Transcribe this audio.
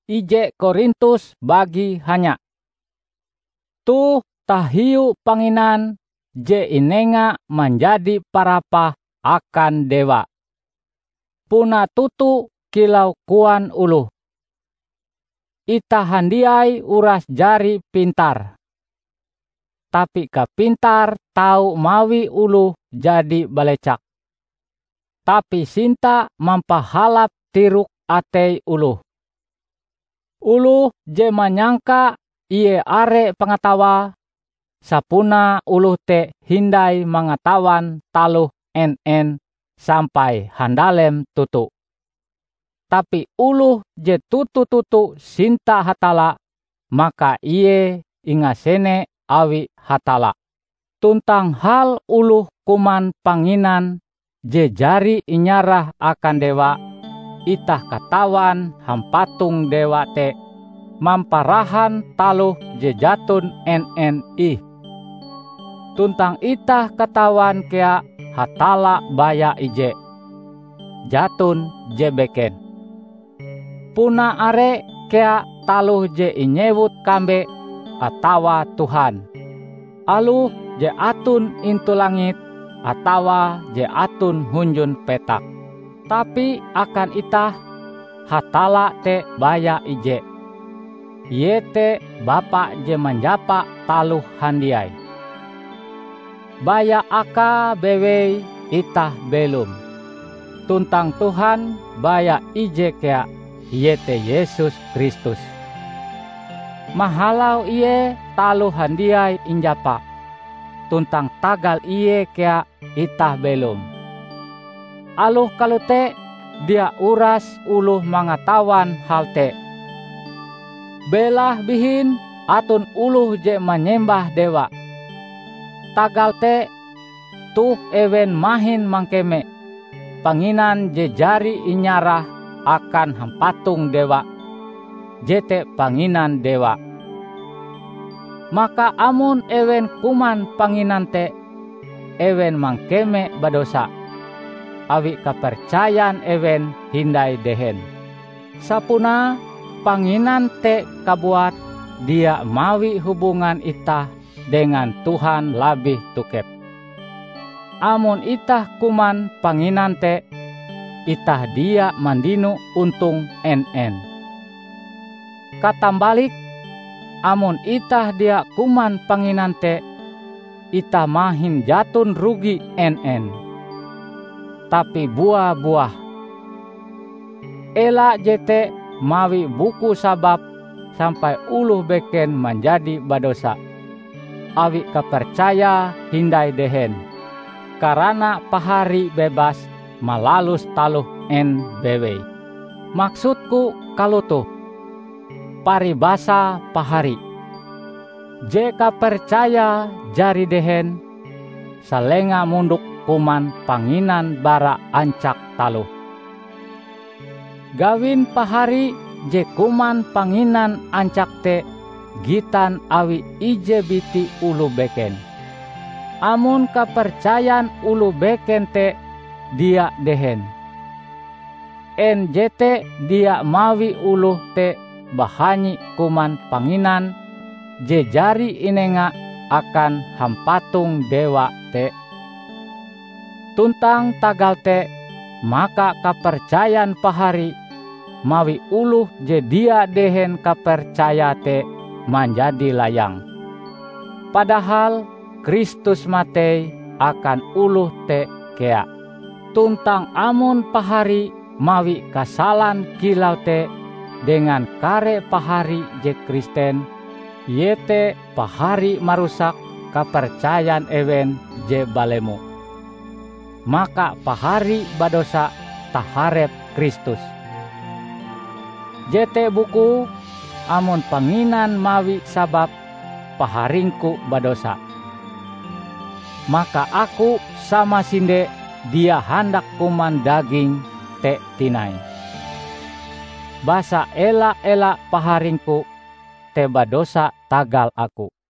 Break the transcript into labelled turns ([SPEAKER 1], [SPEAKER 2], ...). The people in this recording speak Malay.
[SPEAKER 1] ije Korintus bagi hanya. Tu tahiu panginan je inenga menjadi parapah akan dewa. Puna tutu kilau kuan uluh. Ita handiai uras jari pintar. Tapi kapintar tau mawi uluh jadi balecak. Tapi sinta mampahalap tiruk atei uluh. Uluh je manyangka iye are pengetawa, sapuna uluh te hindai mangatawan taluh en sampai handalem tutu. Tapi uluh je tutu-tutu sinta hatala, maka iye ingasene awi hatala. Tuntang hal uluh kuman panginan je jari inyarah akan dewa, itah katawan hampatung dewa te mamparahan taluh je jatun ih. Tuntang itah katawan kea hatala baya ije, jatun je beken. Puna are kea taluh je inyewut kambe atawa Tuhan. Aluh je atun intu langit atawa je atun hunjun petak. Tapi akan itah hatala te baya ije. Ye te Bapa je menjapa taluh handiai. Baya aka bewei itah belum. Tuntang Tuhan baya ije kea yete Yesus Kristus. Mahalau iye taluh handiai injapa. Tuntang tagal iye kea itah belum. Aluh kalute dia uras uluh mangatawan hal te. Belah bihin atun uluh je menyembah dewa. Tagal te tuh ewen mahin mangkeme. Panginan je jari inyarah akan hampatung dewa. Jete panginan dewa. Maka amun ewen kuman panginan te, ewen mangkeme badosa. Awi kapercayan ewen hindai dehen. Sapuna panginan te kabuat dia mawi hubungan itah dengan Tuhan labih tukep. Amun itah kuman panginan te, itah dia mandinu untung en. Katambalik, amun itah dia kuman panginan te, itah mahin jatun rugi en. Tapi buah-buah. Ela jete mawi buku sabab sampai uluh beken menjadi badosa. Awi kepercaya hindai dehen. Karena pahari bebas malalus taluh en bewe. Maksudku kalutuh. Paribasa pahari. Jika percaya jari dehen, salenga munduk kuman panginan bara ancak taluh. Gawin pahari je kuman panginan ancak te gitan awi ije biti ulu beken. Amun kepercayaan ulu beken te dia dehen. NJT dia mawi ulu te bahanyi kuman panginan je jari inenga akan hampatung dewa te. Tuntang tagal te maka kepercayaan pahari mawi uluh je dia dehen kepercaya te menjadi layang. Padahal Kristus matei akan uluh te kea. Tuntang amun pahari mawi kasalan kilau te dengan kare pahari je Kristen, yete pahari marusak kepercayaan ewen je balemu. Maka pahari badosa taharep Kristus. Jete buku amun panginan mawi sabab paharingku badosa. Maka aku sama sinde dia hendak kuman daging te tinai. Basa ela-ela paharingku te badosa tagal aku.